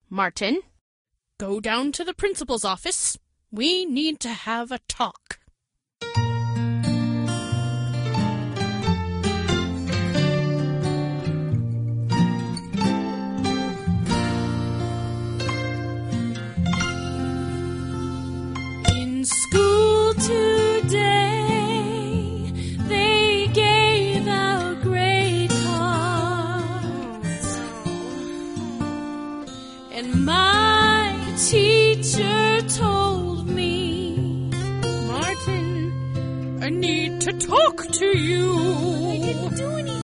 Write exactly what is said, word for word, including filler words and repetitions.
Martin, go down to the principal's office. We need to have a talk. In school today, they gave out grade cards, and my teacher told me, Martin, I need to talk to you.